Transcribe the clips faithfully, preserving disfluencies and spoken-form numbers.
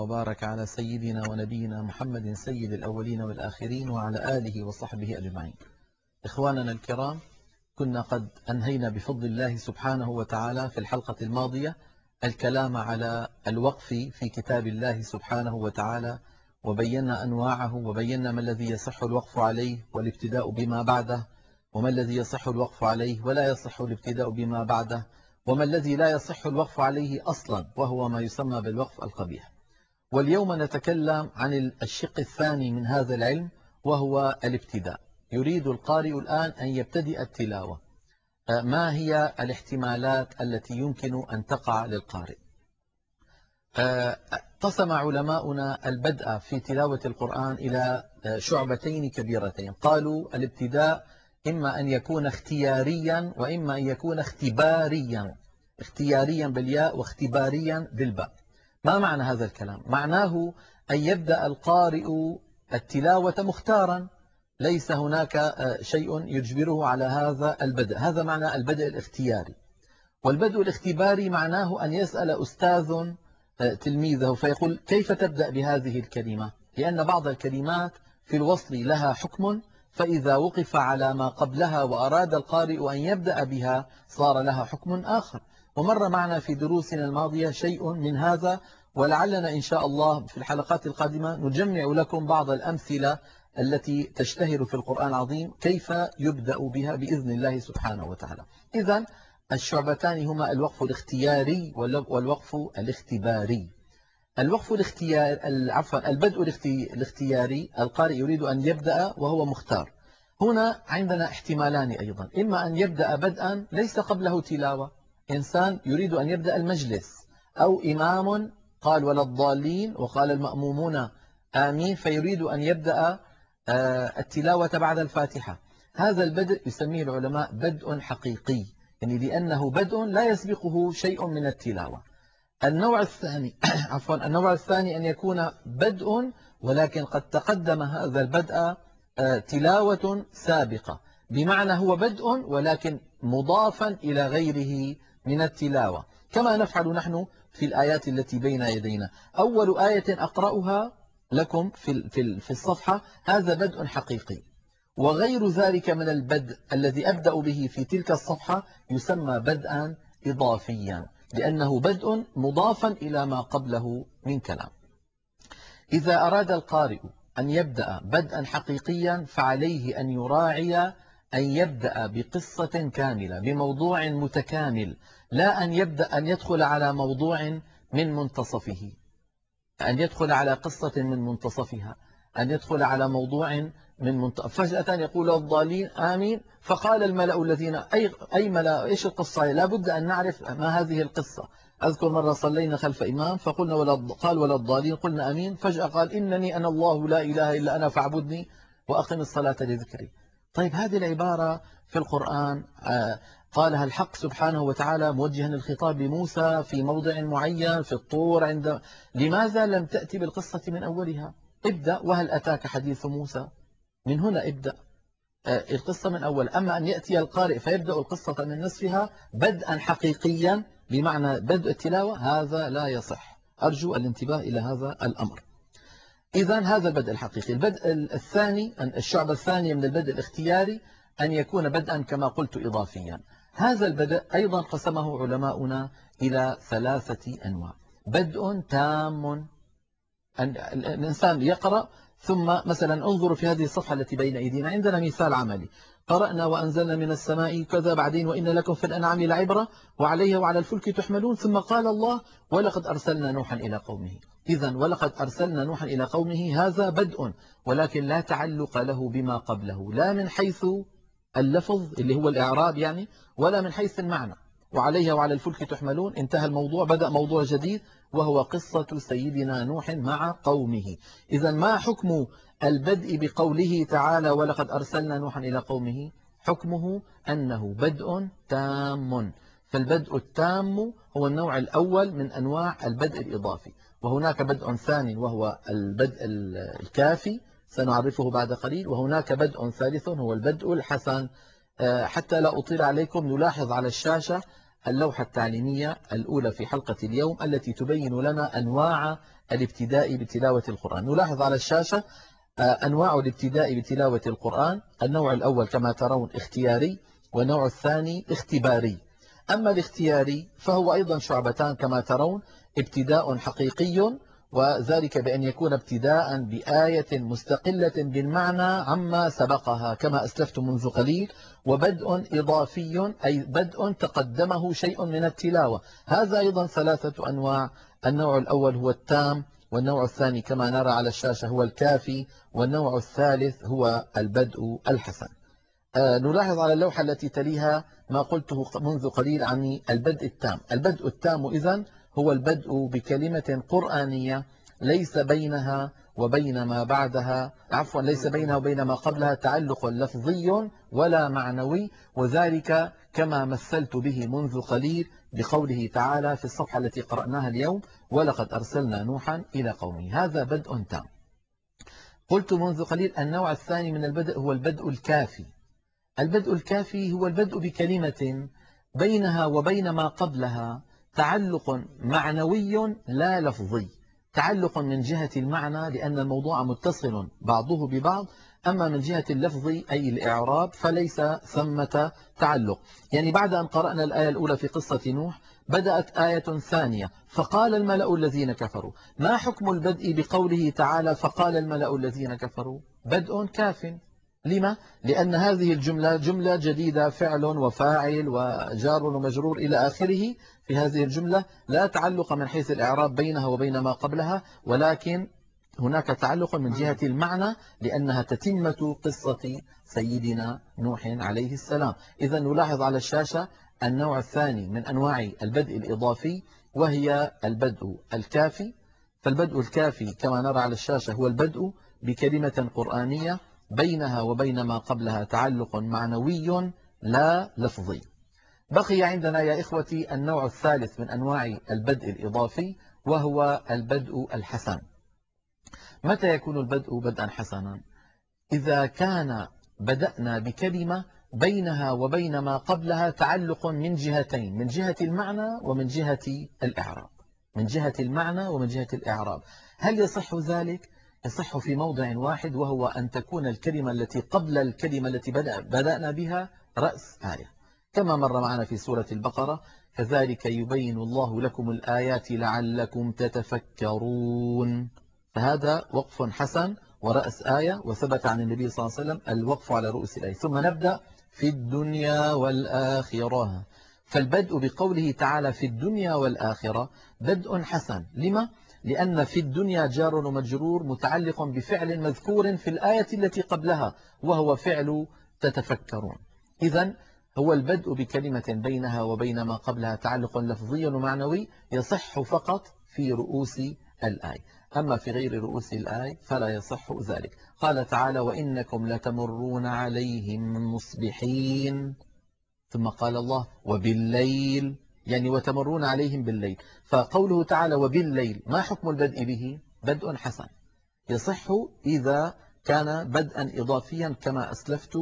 وبارك على سيدنا ونبينا محمد سيد الأولين والآخرين وعلى آله وصحبه أجمعين. إخواننا الكرام، كنا قد أنهينا بفضل الله سبحانه وتعالى في الحلقة الماضية الكلام على الوقف في كتاب الله سبحانه وتعالى، وبينا أنواعه، وبينا ما الذي يصح الوقف عليه والابتداء بما بعده، وما الذي يصح الوقف عليه ولا يصح الابتداء بما بعده، وما الذي لا يصح الوقف عليه أصلا وهو ما يسمى بالوقف القبيح. واليوم نتكلم عن الشق الثاني من هذا العلم وهو الابتداء. يريد القارئ الآن أن يبتدئ التلاوة. ما هي الاحتمالات التي يمكن أن تقع للقارئ؟ قسم علماؤنا البدء في تلاوة القرآن إلى شعبتين كبيرتين. قالوا الابتداء إما أن يكون اختياريا وإما أن يكون اختباريا، اختياريا بالياء واختباريا بالباء. ما معنى هذا الكلام؟ معناه أن يبدأ القارئ التلاوة مختارا، ليس هناك شيء يجبره على هذا البدء. هذا معنى البدء الاختياري. والبدء الاختباري معناه أن يسأل أستاذ تلميذه فيقول: كيف تبدأ بهذه الكلمة؟ لأن بعض الكلمات في الوصل لها حكم، فإذا وقف على ما قبلها وأراد القارئ أن يبدأ بها صار لها حكم آخر. ومر معنا في دروسنا الماضية شيء من هذا، ولعلنا إن شاء الله في الحلقات القادمة نجمع لكم بعض الأمثلة التي تشتهر في القرآن العظيم كيف يبدأ بها بإذن الله سبحانه وتعالى. إذن الشعبتان هما الوقف الاختياري والوقف الاختباري. الوقف الاختيار عفوا البدء الاختياري، القارئ يريد أن يبدأ وهو مختار. هنا عندنا احتمالان أيضا: إما أن يبدأ بدءا ليس قبله تلاوة، إنسان يريد أن يبدأ المجلس، أو إمام قال ولا الضالين وقال المأمومون آمين فيريد أن يبدأ التلاوة بعد الفاتحة. هذا البدء يسميه العلماء بدء حقيقي، يعني لأنه بدء لا يسبقه شيء من التلاوة. النوع الثاني عفوا النوع الثاني أن يكون بدء ولكن قد تقدم هذا البدء تلاوة سابقة، بمعنى هو بدء ولكن مضافا إلى غيره من التلاوة، كما نفعل نحن في الآيات التي بين يدينا. أول آية أقرأها لكم في في الصفحة هذا بدء حقيقي، وغير ذلك من البدء الذي أبدأ به في تلك الصفحة يسمى بدءا إضافيا، لأنه بدء مضافا إلى ما قبله من كلام. إذا أراد القارئ أن يبدأ بدءا حقيقيا فعليه أن يراعي أن يبدأ بقصة كاملة بموضوع متكامل، لا أن يبدأ أن يدخل على موضوع من منتصفه، أن يدخل على قصة من منتصفها، أن يدخل على موضوع من منت... فجأة يقول الضالين آمين فقال الملأ الذين أي, أي ملأ إيش القصة؟ لا بد أن نعرف ما هذه القصة. أذكر مرة صلينا خلف إمام فقلنا ولا قال ولا الضالين قلنا آمين، فجأة قال إنني أنا الله لا إله إلا أنا فاعبدني وأقم الصلاة لذكري. طيب هذه العبارة في القرآن قالها الحق سبحانه وتعالى موجها الخطاب لموسى في موضع معين في الطور، عند لماذا لم تأتي بالقصة من أولها؟ ابدأ وهل أتاك حديث موسى، من هنا ابدأ القصة من أول. أما أن يأتي القارئ فيبدأ القصة من نصفها بدءا حقيقيا بمعنى بدء التلاوة، هذا لا يصح. أرجو الانتباه إلى هذا الأمر. إذن هذا البدء الحقيقي. البدء الثاني، الشعب الثاني من البدء الاختياري، أن يكون بدءا كما قلت إضافيا. هذا البدء أيضا قسمه علماؤنا إلى ثلاثة أنواع. بدء تام، أن الإنسان يقرأ ثم مثلا انظروا في هذه الصفحة التي بين أيدينا، عندنا مثال عملي: قرأنا وأنزلنا من السماء كذا، بعدين وإن لكم في الأنعام لعبرة وعليها وعلى الفلك تحملون، ثم قال الله ولقد أرسلنا نوحا إلى قومه. إذن ولقد أرسلنا نوحا إلى قومه هذا بدء، ولكن لا تعلق له بما قبله، لا من حيث اللفظ اللي هو الإعراب يعني، ولا من حيث المعنى. وعليها وعلى الفلك تحملون، انتهى الموضوع، بدأ موضوع جديد وهو قصة سيدنا نوح مع قومه. إذن ما حكم البدء بقوله تعالى ولقد أرسلنا نوحا إلى قومه؟ حكمه أنه بدء تام. فالبدء التام هو النوع الأول من أنواع البدء الإضافي، وهناك بدء ثاني وهو البدء الكافي سنعرفه بعد قليل، وهناك بدء ثالث هو البدء الحسن. حتى لا أطيل عليكم نلاحظ على الشاشة اللوحة التعليمية الأولى في حلقة اليوم التي تبين لنا أنواع الابتداء بتلاوة القرآن. نلاحظ على الشاشة أنواع الابتداء بتلاوة القرآن. النوع الأول كما ترون اختياري، والنوع الثاني اختباري. أما الاختياري فهو أيضا شعبتان كما ترون، ابتداء حقيقي وذلك بأن يكون ابتداء بآية مستقلة بالمعنى عما سبقها كما أسلفت منذ قليل، وبدء إضافي أي بدء تقدمه شيء من التلاوة. هذا أيضا ثلاثة أنواع. النوع الأول هو التام، والنوع الثاني كما نرى على الشاشة هو الكافي، والنوع الثالث هو البدء الحسن. آه نلاحظ على اللوحة التي تليها ما قلته منذ قليل عن البدء التام. البدء التام إذن هو البدء بكلمة قرآنية ليس بينها وبين ما بعدها عفوا ليس بينها وبين ما قبلها تعلق لفظي ولا معنوي، وذلك كما مثلت به منذ قليل بقوله تعالى في الصفحة التي قرأناها اليوم: ولقد أرسلنا نوحا إلى قومه. هذا بدء تام. قلت منذ قليل النوع الثاني من البدء هو البدء الكافي. البدء الكافي هو البدء بكلمة بينها وبين ما قبلها تعلق معنوي لا لفظي، تعلق من جهة المعنى لأن الموضوع متصل بعضه ببعض، أما من جهة اللفظ أي الإعراب فليس ثمة تعلق. يعني بعد أن قرأنا الآية الأولى في قصة نوح بدأت آية ثانية: فقال الملأ الذين كفروا. ما حكم البدء بقوله تعالى فقال الملأ الذين كفروا؟ بدء كاف. لما؟ لأن هذه الجملة جملة جديدة، فعل وفاعل وجار ومجرور إلى آخره في هذه الجملة، لا تعلق من حيث الإعراب بينها وبين ما قبلها، ولكن هناك تعلق من جهة المعنى لأنها تتمة قصة سيدنا نوح عليه السلام. إذا نلاحظ على الشاشة النوع الثاني من أنواع البدء الإضافي وهي البدء الكافي. فالبدء الكافي كما نرى على الشاشة هو البدء بكلمة قرآنية بينها وبين ما قبلها تعلق معنوي لا لفظي. بقي عندنا يا إخوتي النوع الثالث من أنواع البدء الإضافي وهو البدء الحسن. متى يكون البدء بدءا حسنا؟ إذا كان بدأنا بكلمة بينها وبين ما قبلها تعلق من جهتين، من جهة المعنى ومن جهة الإعراب. من جهة المعنى ومن جهة الإعراب. هل يصح ذلك؟ يصح في موضع واحد، وهو أن تكون الكلمة التي قبل الكلمة التي بدأنا بها رأس آية، كما مر معنا في سورة البقرة: كذلك يبين الله لكم الآيات لعلكم تتفكرون. فهذا وقف حسن ورأس آية، وثبت عن النبي صلى الله عليه وسلم الوقف على رؤوس الآية. ثم نبدأ في الدنيا والآخرة. فالبدء بقوله تعالى في الدنيا والآخرة بدء حسن. لما؟ لأن في الدنيا جار ومجرور متعلق بفعل مذكور في الآية التي قبلها وهو فعل تتفكرون. إذن هو البدء بكلمة بينها وبين ما قبلها تعلق لفظي ومعنوي يصح فقط في رؤوس الآية، أما في غير رؤوس الآية فلا يصح ذلك. قال تعالى: وإنكم لتمرون عليهم مصبحين. ثم قال الله: وبالليل، يعني وتمرون عليهم بالليل. فقوله تعالى وبالليل ما حكم البدء به؟ بدء حسن، يصح إذا كان بدءا إضافيا كما أسلفت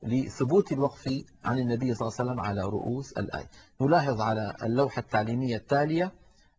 لثبوت الوقف عن النبي صلى الله عليه وسلم على رؤوس الآية. نلاحظ على اللوحة التعليمية التالية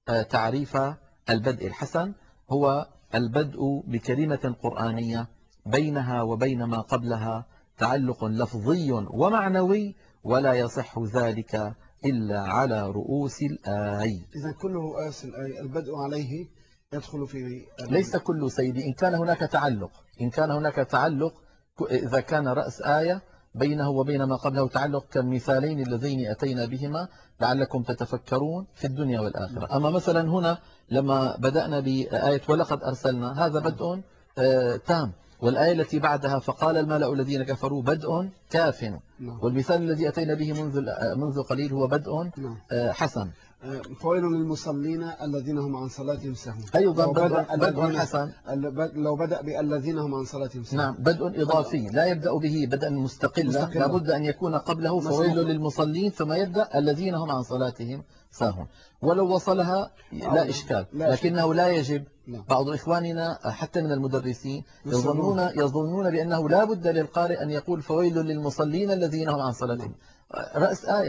تعريف البدء الحسن: هو البدء بكلمة قرآنية بينها وبين ما قبلها تعلق لفظي ومعنوي، ولا يصح ذلك إلا على رؤوس الآية. إذا كل رؤوس الآية البدء عليه يدخل في ليس كل سيدي، إن كان هناك تعلق إن كان هناك تعلق إذا كان رأس آية بينه وبين ما قبله تعلق كالمثالين اللذين أتينا بهما لعلكم تتفكرون في الدنيا والآخرة. أما مثلا هنا لما بدأنا بآية ولقد أرسلنا، هذا بدء تام، والآية التي بعدها فقال الملأ الذين كفروا بدء كاف، والمثال الذي أتينا به منذ منذ قليل هو بدء حسن. فويل للمصلين الذين هم عن صلاتهم ساهون. أيضا بدء, بدء حسن لو بدأ بالذين هم عن صلاتهم ساهون. نعم، بدء إضافي لا يبدأ به بدءا مستقلا، لابد أن يكون قبله فويل للمصلين ثم يبدأ الذين هم عن صلاتهم ساهون. ولو وصلها لا إشكال، لكنه لا يجب. بعض إخواننا حتى من المدرسين يظنون يظنون بأنه لا بد للقارئ أن يقول فويل للمصلين الذين هم عن صلاتهم. رأس آية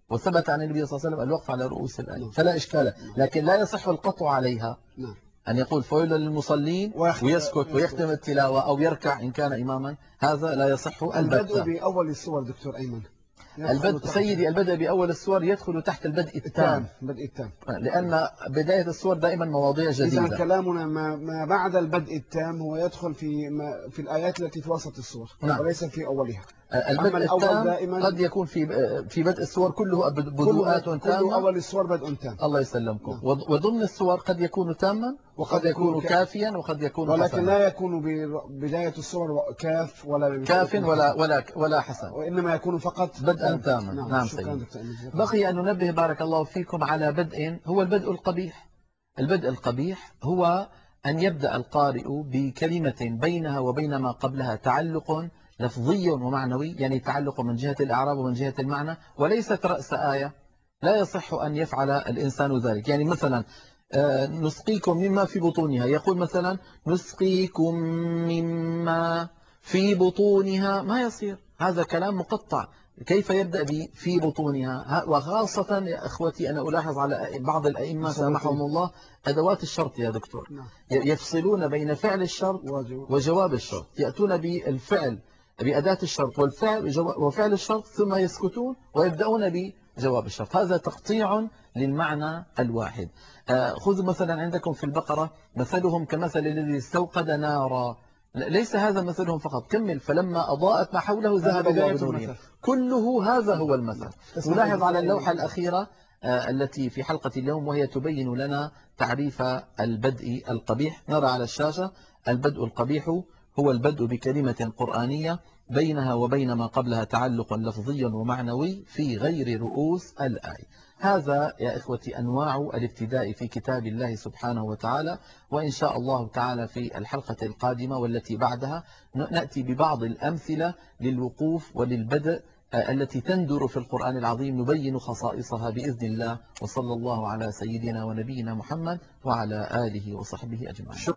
وثبت عن النبي صلى الله عليه وسلم الوقف على رؤوس الآية، نعم. فلا إشكال، لكن لا يصح القطع عليها. نعم. أن يقول فويل للمصلين ويختم- ويسكت ويختم التلاوة أو يركع إن كان إماما، هذا لا يصح البدء البتة. بأول السور دكتور أيمن يدخل البدء تحت سيدي البدء بأول السور يدخل تحت البدء التام، التام، بدء التام، لأن بداية السور دائما مواضيع إذا جديدة. كلامنا ما, ما بعد البدء التام هو يدخل في ما في الآيات التي في وسط السور، نعم. وليس في أولها. البدء أما الأول التام دائما قد يكون في في بدء السور كله بدوءات كله, كله تامة. أول السور بدء تام. الله يسلمكم. نعم. وضمن السور قد يكون تاما وقد يكون كافيا وقد يكون ولكن حسنا. لا يكون ببداية السور كاف ولا كاف ولا ولا ولا حسن، وإنما يكون فقط بدءا تاما. نعم, نعم شكرا سيدي. بقي أن ننبه بارك الله فيكم على بدء هو البدء القبيح. البدء القبيح هو أن يبدأ القارئ بكلمة بينها وبين ما قبلها تعلق لفظي ومعنوي، يعني تعلق من جهة الإعراب ومن جهة المعنى، وليست رأس آية. لا يصح أن يفعل الإنسان ذلك. يعني مثلا نسقيكم مما في بطونها، يقول مثلا نسقيكم مما في بطونها، ما يصير، هذا كلام مقطع. كيف يبدأ بي في بطونها؟ وخاصة يا أخوتي أنا ألاحظ على بعض الأئمة سامحهم الله أدوات الشرط يا دكتور، يفصلون بين فعل الشرط وجواب الشرط، يأتون بالفعل بأداة الشرط والفعل وفعل الشرط ثم يسكتون ويبدأون بجواب الشرط. هذا تقطيع للمعنى الواحد. خذوا مثلا عندكم في البقرة مثلهم كمثل الذي استوقد نارا، ليس هذا مثلهم فقط، كمل فلما أضاءت ما حوله ذهب الله بنورهم، كله هذا هو المثل. نلاحظ على اللوحة الأخيرة التي في حلقة اليوم وهي تبين لنا تعريف البدء القبيح. نرى على الشاشة البدء القبيح هو البدء بكلمة قرآنية بينها وبين ما قبلها تعلق لفظي ومعنوي في غير رؤوس الآية. هذا يا إخوتي أنواع الابتداء في كتاب الله سبحانه وتعالى. وإن شاء الله تعالى في الحلقة القادمة والتي بعدها نأتي ببعض الأمثلة للوقوف وللبدء التي تندر في القرآن العظيم، نبين خصائصها بإذن الله. وصلى الله على سيدنا ونبينا محمد وعلى آله وصحبه أجمعين.